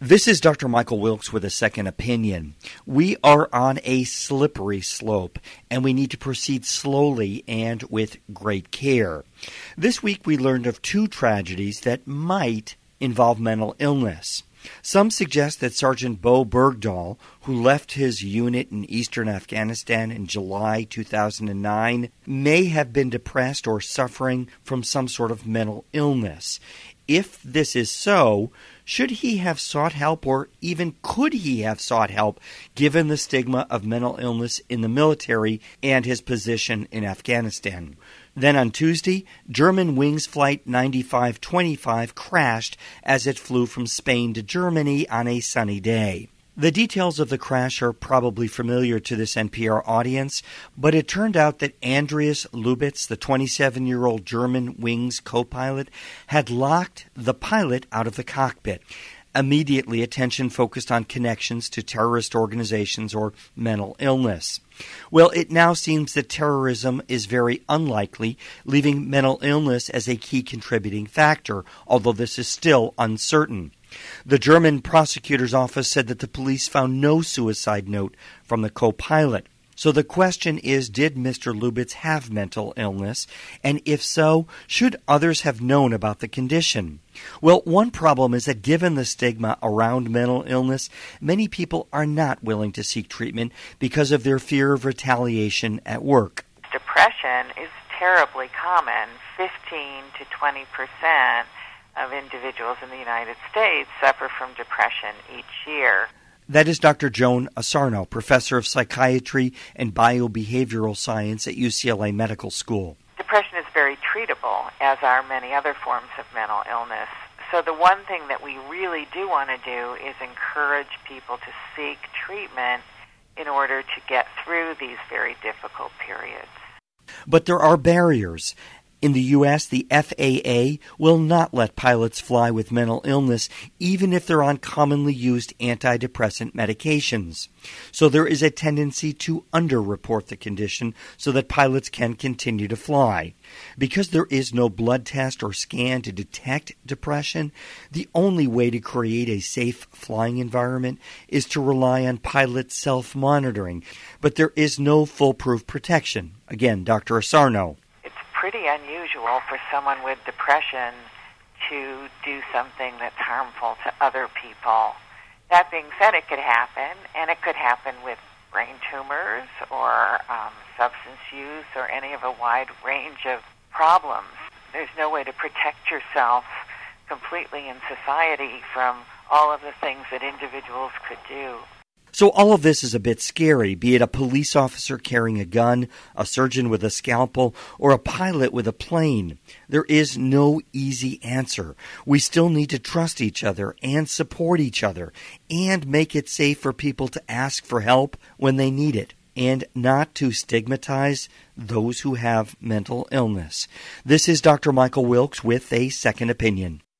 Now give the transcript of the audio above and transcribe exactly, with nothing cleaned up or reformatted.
This is Doctor Michael Wilkes with a second opinion. We are on a slippery slope, and we need to proceed slowly and with great care. This week we learned of two tragedies that might involve mental illness. Some suggest that Sergeant Bo Bergdahl, who left his unit in eastern Afghanistan in July two thousand nine, may have been depressed or suffering from some sort of mental illness. If this is so, should he have sought help, or even could he have sought help, given the stigma of mental illness in the military and his position in Afghanistan? Then on Tuesday, Germanwings Flight ninety-five twenty-five crashed as it flew from Spain to Germany on a sunny day. The details of the crash are probably familiar to this N P R audience, but it turned out that Andreas Lubitz, the twenty-seven-year-old Germanwings co-pilot, had locked the pilot out of the cockpit. Immediately, attention focused on connections to terrorist organizations or mental illness. Well, it now seems that terrorism is very unlikely, leaving mental illness as a key contributing factor, although this is still uncertain. The German prosecutor's office said that the police found no suicide note from the co-pilot. So the question is, did Mister Lubitz have mental illness? And if so, should others have known about the condition? Well, one problem is that given the stigma around mental illness, many people are not willing to seek treatment because of their fear of retaliation at work. Depression is terribly common. fifteen to twenty percent of individuals in the United States suffer from depression each year. That is Doctor Joan Asarnow, professor of psychiatry and biobehavioral science at U C L A Medical School. Depression is very treatable, as are many other forms of mental illness. So the one thing that we really do want to do is encourage people to seek treatment in order to get through these very difficult periods. But there are barriers. In the U S, the F A A will not let pilots fly with mental illness, even if they're on commonly used antidepressant medications. So there is a tendency to underreport the condition so that pilots can continue to fly. Because there is no blood test or scan to detect depression, the only way to create a safe flying environment is to rely on pilot self-monitoring. But there is no foolproof protection. Again, Doctor Asarnow. Pretty unusual for someone with depression to do something that's harmful to other people. That being said, it could happen, and it could happen with brain tumors or um, substance use or any of a wide range of problems. There's no way to protect yourself completely in society from all of the things that individuals could do. So all of this is a bit scary, be it a police officer carrying a gun, a surgeon with a scalpel, or a pilot with a plane. There is no easy answer. We still need to trust each other and support each other and make it safe for people to ask for help when they need it, and not to stigmatize those who have mental illness. This is Doctor Michael Wilkes with a second opinion.